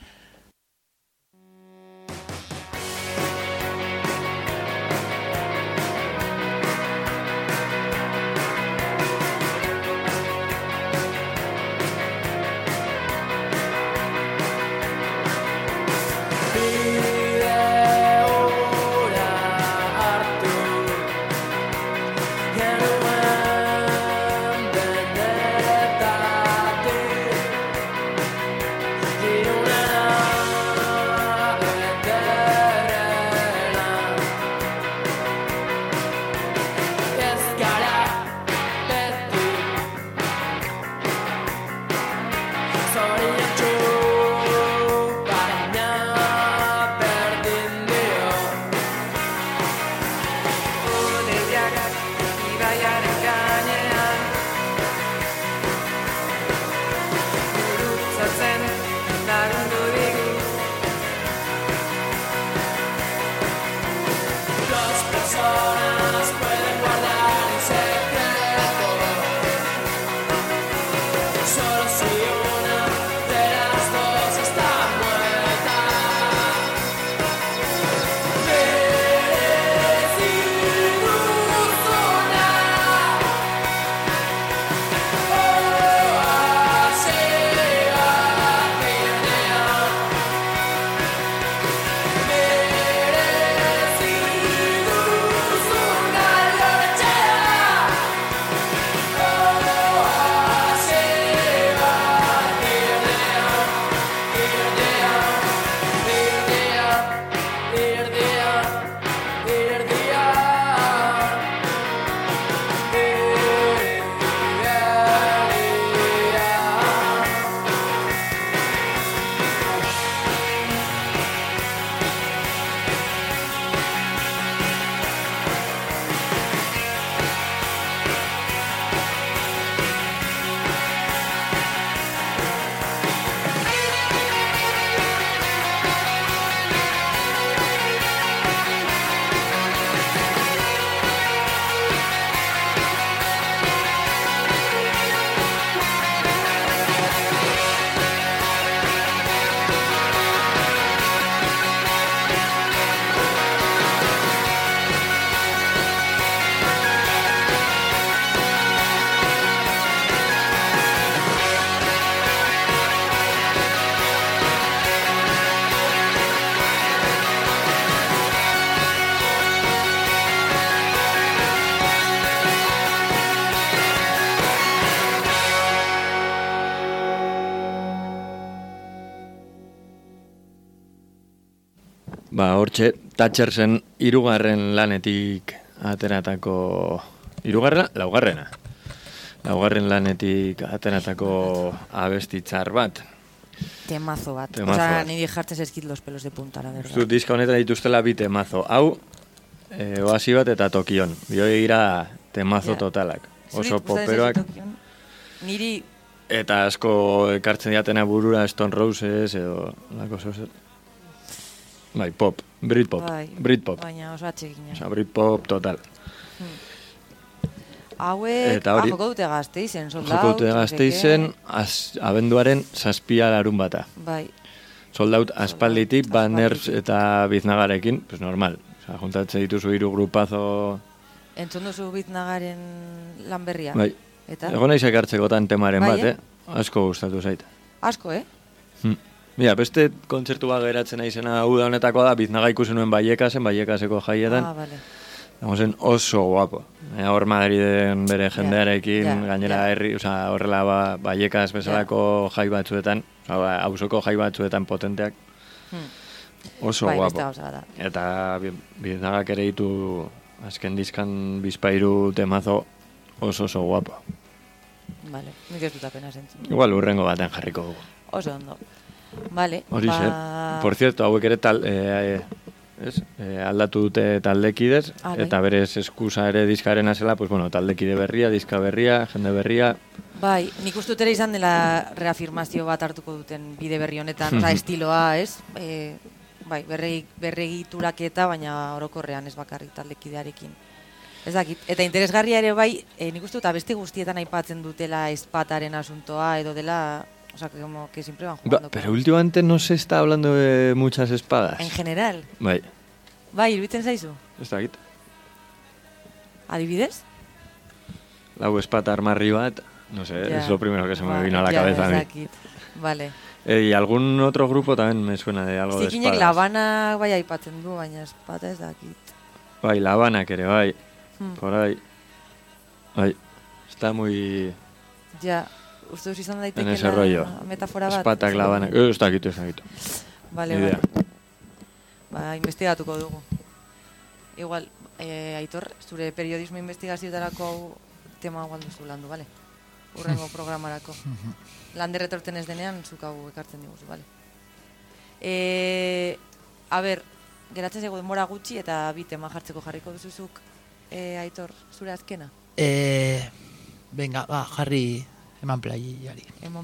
Hortxe, Thatchersen hirugarren lanetik ateratako... Laugarrena. Laugarren lanetik ateratako abestitzar bat. Temazo bat. Osa, niri jartzen zeskit los pelos de punta, la verdad. Zut diska honetan dituztela bi temazo. Hau, Oasi bat eta Tokion. Bioi gira temazo totalak. Oso poperoak. Niri... Eta asko ekartzen diatena burura Stone Roses edo... Lako zozer. Bai, pop, Britpop. Britpop. Baina oso atsegina. Osa, Britpop total. Hauek, joko dute Gasteizen, Sold Out. Joko dute Gasteizen, abenduaren 7 larun bata. Bai. Sold Out aspalditik, Banners eta Biznagarekin, pues normal. Osa, juntatzen dituzu 3 grupazo... Entzun duzu Biznagaren lan berria? Bai. Eta? Egon nahi sekartzekotan temaren bai, bat, Asko gustatu zait. Asko, Mira, beste kontzertu bat geratzen naizena uda honetakoa da, Biznaga ikusi nuen Baiekaseko jaietan. Vale. Zen oso guapo. Hor Madriden bere jendearekin, gainera herri, horrela Baiekas bezalako jai batzuetan, auzoko jai batzuetan potenteak. Oso guapo. Eta Biznagak ere ditu azken diskan bizpairu temazo oso guapo. Vale, nik ez dut apena zentzen. Igual urrengo baten jarriko dugu. Oso ondo. Vale, Horixe. Por cierto, hauek ere aldatu dute taldekidez, eta berez eskusa ere diskaren azela, pues bueno, taldekide berria, diska berria, jende berria. Bai, nik uste dut ere izan dela reafirmazio bat hartuko duten bide berri honetan, estiloa, ez? Bai, berregituraketa, baina orokorrean ez bakarrik taldekidearekin. Ez dakit, eta interesgarria ere bai, nik uste dut beste guztietan aipatzen dutela espataren asuntoa, edo dela... O sea, como que siempre van jugando. Pero últimamente no se está hablando de muchas espadas. En general. Bai. Bai, iruditzen zaizu? Ez dakit. ¿Adibidez? Lau espata armarri bat, no sé, es lo primero que se me vino a la cabeza a mí. Dakit. Vale. Y algún otro grupo también me suena de algo de espadas. Zikinek La Habana bai aipatzen du, baina espata ez dakit. Bai, La Habana ere bai. Por ahí. Bai. Está muy... Ja. Uste duz izan daiteke metafora bat? Espatak labanak. Ez dakit. Vale. Ba, investigatuko dugu. Igual, Aitor, zure periodismo investigazioetarako tema igual duzu landu, bale? Urrengo programarako. Lander etorten ez denean, zuk hau ekartzen diguzu, bale? A ber, geratzen zego denbora gutxi eta bi tema jartzeko jarriko duzuzuk, Aitor, zure azkena? Venga, jarri... Eman playari.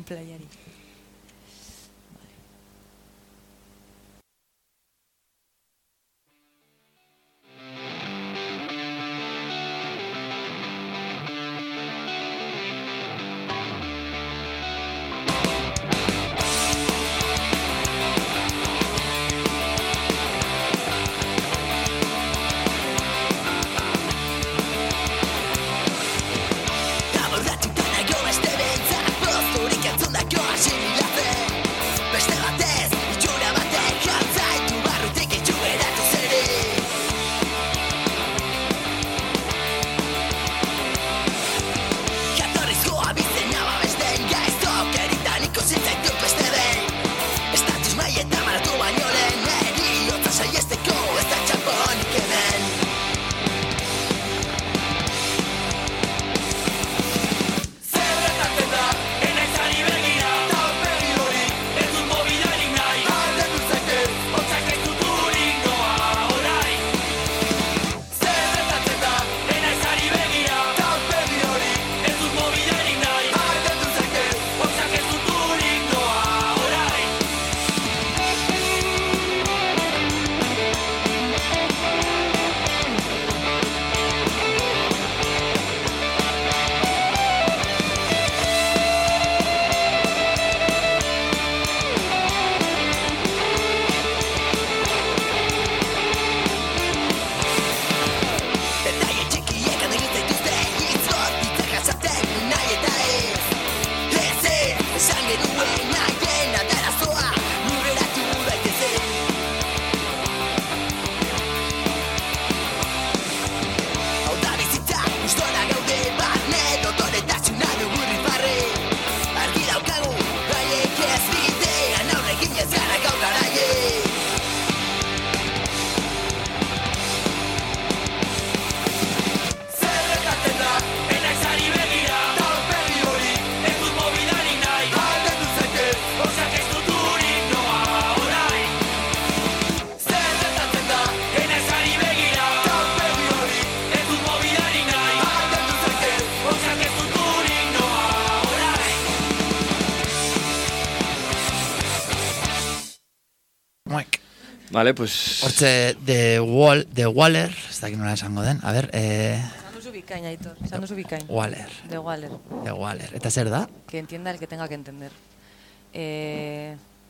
Vale, pues... Hortze, The Waller, ez dakit nola esango den, a ber... Esan duzu bikain, Aitor, esan duzu bikain. Waller. The Waller. The Waller. Eta zer da? Que entienda el que tenga que entender.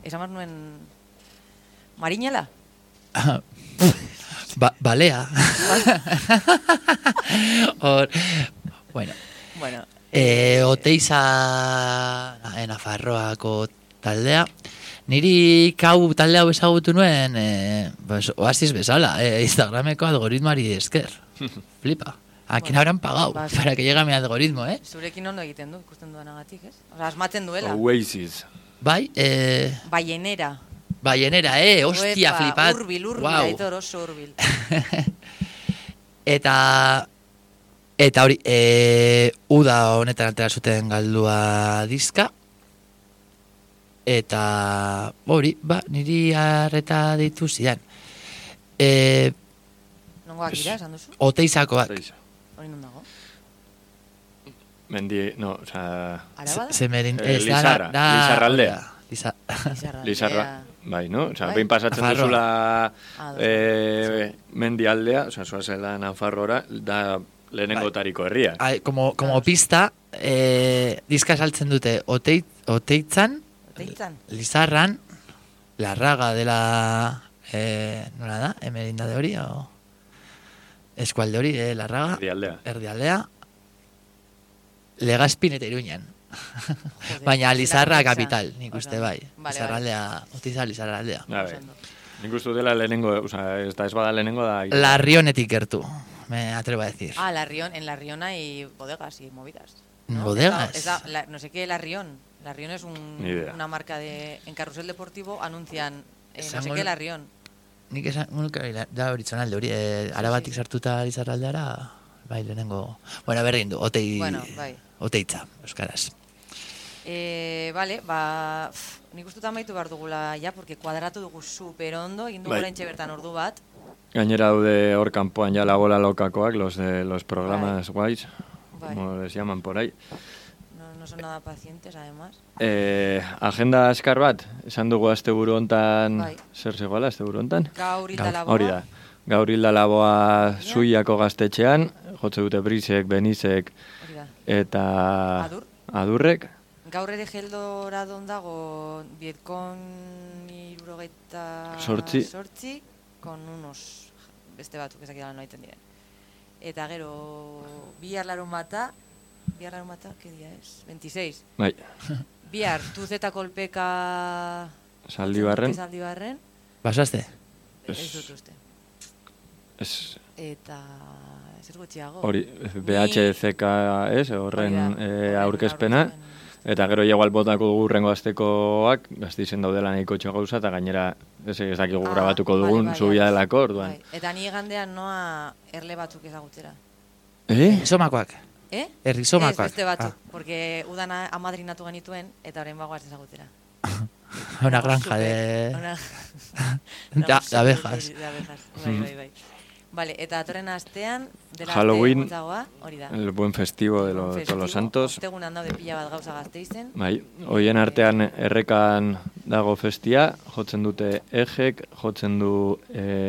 esan behar nuen marinela? Balea. Bueno. Oteiza Nafarroako taldea. Niri kau talde hau ezagutu nuen, oasis bezala, Instagrameko algoritmoari esker. Flipa. ¿A quién habrán pagado para que llegue a mi algoritmo, Zurekin ondo egiten du, ikusten duanagatik, ez? Osa, asmatzen duela. Oasis. Bai, Ballenera. Ballenera, hostia, flipat. Urbil, aitor oso urbil. Eta hori, uda honetan atera zuten galdua diska. Eta hori, niri harreta deitu zidan. Nongoak ira, esan duzu? Oteizakoak. Hori non dago? Mendi, no, oza... Arabada? Lizarraldea. Lizarra, bai, no? Oza, behin pasatzen duzula mendi aldea, oza, zoazela Nafarrora, da lehenengo tariko herria. Como pista, diska saltzen dute Oteitzan, Lizarran, Larraga dela... nola da? Emerinda de hori, o... Eskualde hori, Larraga. Erdialdea. Legazpin eta Iruñan. Baina Lizarra kapital, nik uste bai. Lizarraldea, Oteiza Lizarraldea. Nik uste dela lehenengo, ez bada lehenengo da... Larrionetik gertu, me atrevo a decir. En Larrión hay bodegas y movidas. ¿Bodegas? No sé qué, Larrión. Larrión es una marca de... En Carrusel Deportivo anuncian no sé qué Larrión. Nik esan, da horitzen alde hori, arabatik sartuta Lizarraldeara, bai, lehenengo... Bueno, berrein du, Oteitza, euskaraz. Vale, nik uste amaitu behar dugula ya, porque kuadratu dugu super ondo, egin dugu lehentxe bertan ordu bat. Gainera daude hor kanpoan ja la bola lokakoak, los programas guays, como les llaman por ahí. No son nada pacientes, además. Agenda askar bat, esan dugu asteburu hontan, zer zegoela asteburu hontan? Gaur hilda laboa. Hori da. Gaur hilda laboa Zuiako gaztetxean, jotze dute Brisek, Benizek, eta Adurrek. Gaur ere Geldora dago Vietkon 78 con unos beste batzuk ezak dira noaiten diren. Eta gero bihar larun bata, ¿qué día es? 26. Bai. Bihar, Tuzeta kolpeka... Zaldibarren. Basaste? Ez dut uste. Eta... Zer gutxiago? Hori, BHCK ez, horren aurkezpena. Eta gero igual botako dugu rengo aztekoak, gaztizen daudela nahiko gauza, eta gainera ez dakigu grabatuko dugun, zubia delako, orduan. Eta ni gandean noa erle batzuk ezagutzera. Somakoak? Errizomakoak. Ez, beste batzuk, porque udan amadrinatu genituen, eta horrein bagoaz ezagutzera. Una granja de abejas. Bai. Vale, eta atorren astean, dela Halloween, hori da. El buen festivo de todos los santos. Ostegun handau de pila bat gauza Gasteizen. Bai, hoien artean errekan dago festia, jotzen dute Ejek, jotzen du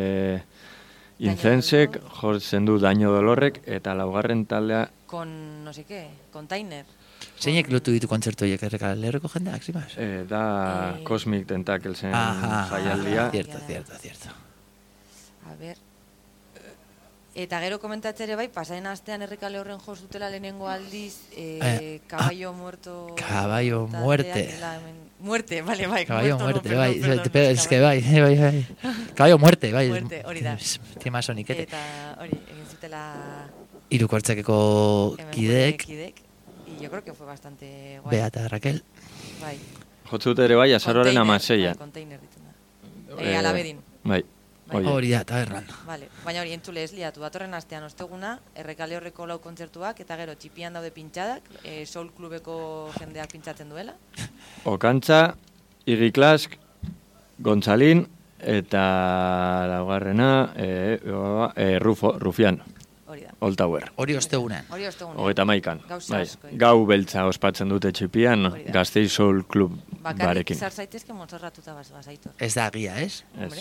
Incensek, jotzen du Daño Dolorrek, eta laugarren taldea... Con, no sé qué, Container. Zeinek lotu ditu kontzertu horiek errekan lerreko jendeak, zimaz? Da Cosmic Tentakelsen jaialdia. Cierto. A ver... Eta gero komentatzere bai, pasaren astean errekale horren jo zutela lehenengo aldiz, Caballo Muerto... Caballo Muerte. Muerte, vale, bai. Caballo Muerte, bai. Es que bai. Caballo Muerte, bai. Muerte, hori da. Tema sonikete. Eta hori, egin zutela... Hirukortzakeko kideek. Y yo creo que fue bastante guay. Beata Raquel. Bai. Jotzut ere bai, azaroaren 16. Container dituna. Alabedin. Bai. Hori da, tabernan. Vale. Baina hori entzule ez liatu. Datorren astean osteguna, errekale horreko lau kontzertuak, eta gero txipian daude pintxadak, Soul Clubeko jendeak pintxatzen duela. Okantza, Iggy Klask, Gontzalin, eta laugarrena, Rufian. Hori da. Old Tower. Hori ostegunean. Hogeita maikan. Gau beltza ospatzen dute txipian, Gasteiz Soul Club barekin. Bakarrik izar zaitezke Montserratuta bazaitor. Ez da agia, ez? Ez.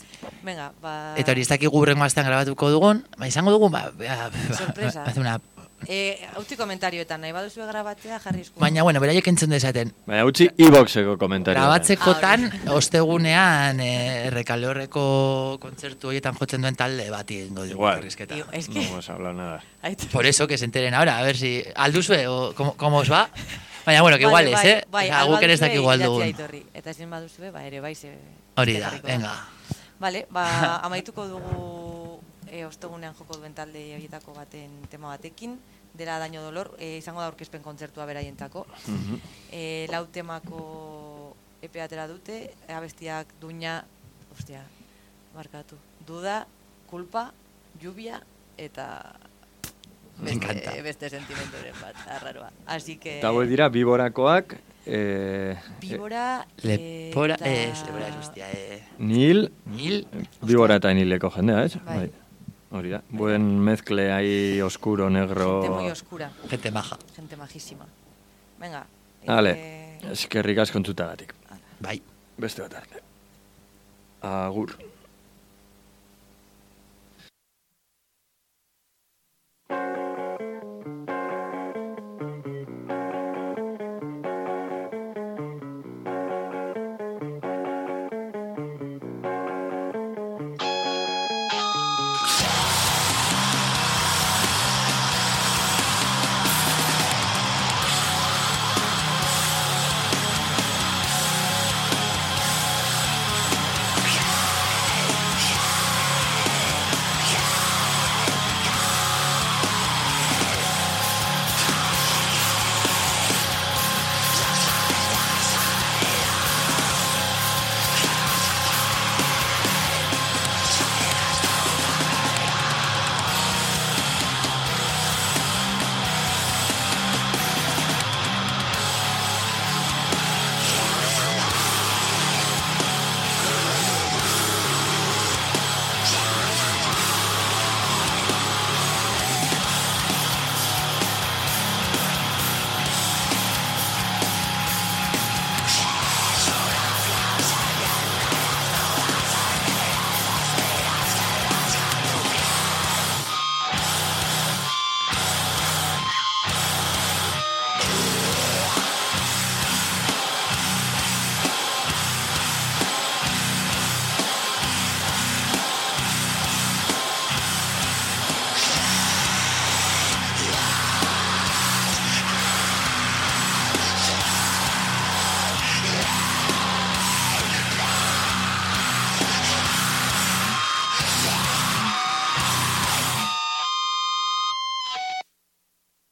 Venga, Eta hori ez dakigu hurrengo astean grabatuko dugun, izango dugun, sorpresa. Una Utzi komentarioetan, nahi baduzu grabatzea jarri esku. Baina, bueno, beraiek entzun dezaten. Baina utzi iBoxeko komentario. Grabatzekotan, ostegunean, Errekale Horreko kontzertu horietan jotzen duen talde bati egingo dugu Igual. elkarrizketa. Es No que... hemos hablado nada. Por eso que se enteren ahora, a ver si... Alduzue, o cómo os va? Baina, bueno, que igual es, ¿eh? Guk ere ez dakik igual dugun. Eta ezin baduzue, ere bai ze... Hori da, venga. Vale, amaituko dugu ostegunean joko duen talde horietako baten tema batekin, dela Daño Dolor, izango da aurkezpen kontzertua beraientako. Lau temako epe atera dute, abestiak Duña, ostia, markatu, Duda, Kulpa, Lluvia, eta... beste sentimentoren bat, arraroa. Así que... Eta dira, Biborakoak... Bibora... Lepora... Lepora ez ustia, Nil... Bibora eta Nileko jendea, ez? Bai. Hori da. Buen mezcle ahí oscuro, negro... Gente muy oscura. Gente maja. Gente majísima. Venga. Vale. Eskerrik asko entzutagatik. Bai. Beste bat arte. Agur.